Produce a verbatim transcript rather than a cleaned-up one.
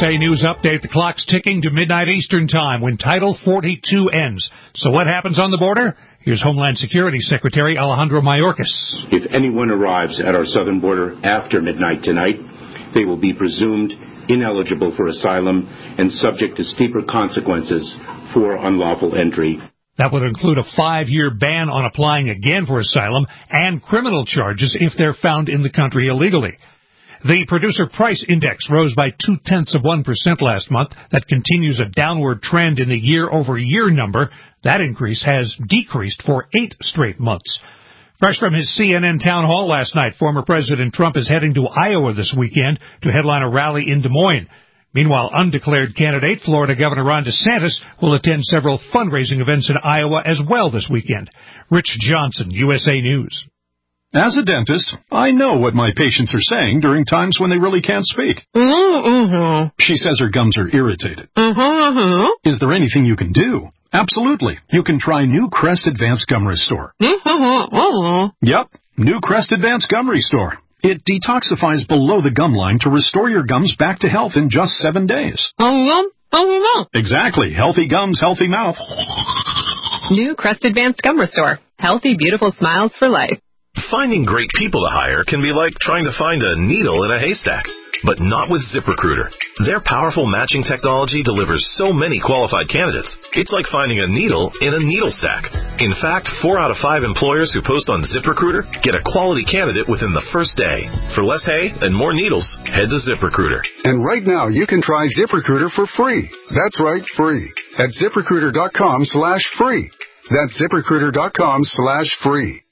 A News Update. The clock's ticking to midnight Eastern Time when Title forty-two ends. So what happens on the border? Here's Homeland Security Secretary Alejandro Mayorkas. If anyone arrives at our southern border after midnight tonight, they will be presumed ineligible for asylum and subject to steeper consequences for unlawful entry. That would include a five-year ban on applying again for asylum and criminal charges if they're found in the country illegally. The Producer Price Index rose by two-tenths of one percent last month. That continues a downward trend in the year-over-year number. That increase has decreased for eight straight months. Fresh from his C N N town hall last night, former President Trump is heading to Iowa this weekend to headline a rally in Des Moines. Meanwhile, undeclared candidate Florida Governor Ron DeSantis will attend several fundraising events in Iowa as well this weekend. Rich Johnson, U S A News. As a dentist, I know what my patients are saying during times when they really can't speak. Mm-hmm. She says her gums are irritated. Mm-hmm. Is there anything you can do? Absolutely. You can try New Crest Advanced Gum Restore. Mm-hmm. Yep, New Crest Advanced Gum Restore. It detoxifies below the gum line to restore your gums back to health in just seven days. Oh, yeah. Exactly. Healthy gums, healthy mouth. New Crest Advanced Gum Restore. Healthy, beautiful smiles for life. Finding great people to hire can be like trying to find a needle in a haystack. But not with ZipRecruiter. Their powerful matching technology delivers so many qualified candidates. It's like finding a needle in a needle stack. In fact, four out of five employers who post on ZipRecruiter get a quality candidate within the first day. For less hay and more needles, head to ZipRecruiter. And right now, you can try ZipRecruiter for free. That's right, free. At ZipRecruiter.com slash free. That's ZipRecruiter.com slash free.